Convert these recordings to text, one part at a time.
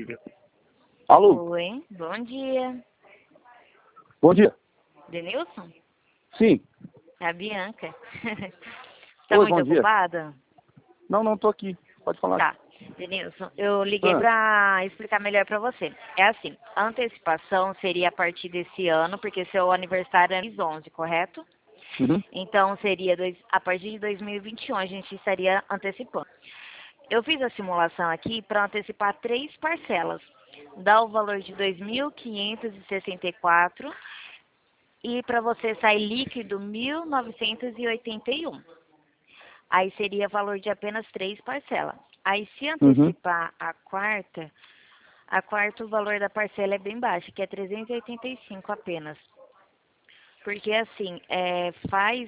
filha. Alô? Oi, bom dia. Bom dia. Denilson? Sim. É a Bianca. Tá Oi, muito bom dia. ocupada? Não, tô aqui. Pode falar. Tá. Denilson, eu liguei pra explicar melhor pra você. É assim, a antecipação seria a partir desse ano, porque seu aniversário é mês 11, correto? Uhum. Então seria a partir de 2021 a gente estaria antecipando. Eu fiz a simulação aqui para antecipar 3 parcelas. Dá o valor de 2.564 e para você sair líquido 1.981. Aí seria valor de apenas 3 parcelas. Aí se Uhum. antecipar a quarta o valor da parcela é bem baixo, que é 385 apenas. Porque assim, faz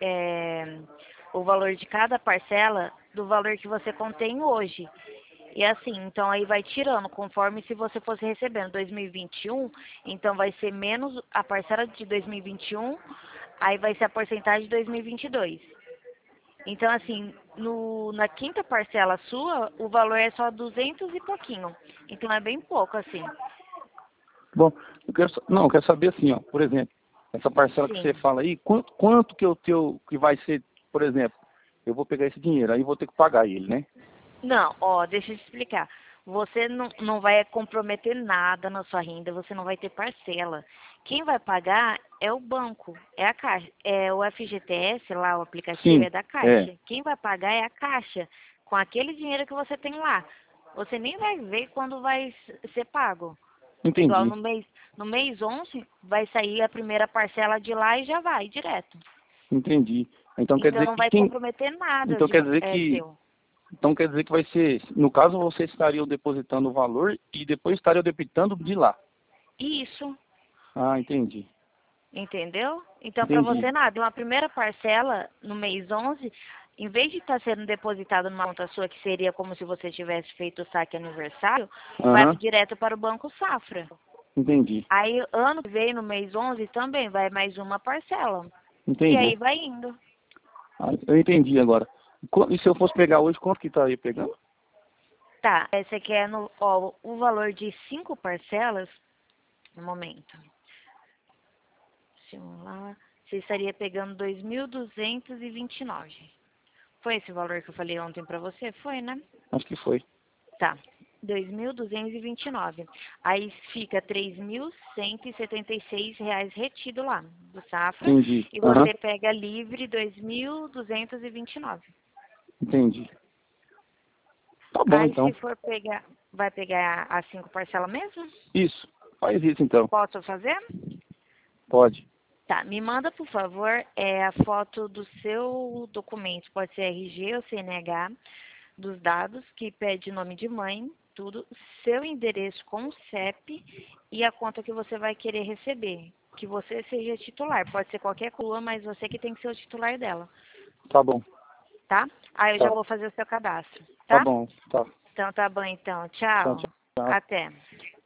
o valor de cada parcela do valor que você contém hoje. E assim, então aí vai tirando, conforme se você fosse recebendo 2021, então vai ser menos a parcela de 2021, aí vai ser a porcentagem de 2022. Então assim, na quinta parcela sua, o valor é só 200 e pouquinho. Então é bem pouco assim. Bom, eu quero saber assim, ó, por exemplo, essa parcela que você Sim. fala aí, quanto que vai ser, por exemplo, eu vou pegar esse dinheiro, aí vou ter que pagar ele, né? Não, ó, deixa eu te explicar. Você não vai comprometer nada na sua renda, você não vai ter parcela. Quem vai pagar é o banco, é a Caixa. É o FGTS lá, o aplicativo Sim, é da é, Caixa. Quem vai pagar é a Caixa, com aquele dinheiro que você tem lá. Você nem vai ver quando vai ser pago. Igual entendi, no mês 11, vai sair a primeira parcela de lá e já vai direto. entendi. Então quer Então dizer não que vai comprometer nada então quer dizer seu. então quer dizer que vai ser, no caso vocês estariam depositando o valor e depois estariam debitando de lá. Isso. Ah, entendi, Entendeu? Então, para entendi. você nada, uma primeira parcela no mês 11, em vez de estar sendo depositada numa conta sua, que seria como se você tivesse feito o saque aniversário, vai Aham, direto para o Banco Safra. entendi, Aí, ano que vem, no mês 11, também vai mais uma parcela. E entendi. aí vai indo. Ah, eu entendi agora. E se eu fosse pegar hoje, quanto que estaria pegando? Tá, esse aqui é o valor de 5 parcelas, no momento. Simular, você estaria pegando 2.229. Foi esse o valor que eu falei ontem para você? Foi, né? Acho que foi. Tá. 2.229. Aí fica 3.176 reais retido lá do Safra Entendi. e Aham, você pega livre 2.229. entendi. Tá bom Aí então. se for pegar, vai pegar as 5 parcelas mesmo? Isso. Faz isso então. Posso fazer? Pode. Tá, me manda por favor a foto do seu documento, pode ser RG ou CNH, dos dados, que pede nome de mãe, tudo, seu endereço com o CEP e a conta que você vai querer receber. Que você seja titular, pode ser qualquer coisa, mas você que tem que ser o titular dela, Tá bom. tá? Aí eu já Tá. vou fazer o seu cadastro, Tá tá? bom. Tá. Então tá bom então, Tchau, tchau, tchau. até.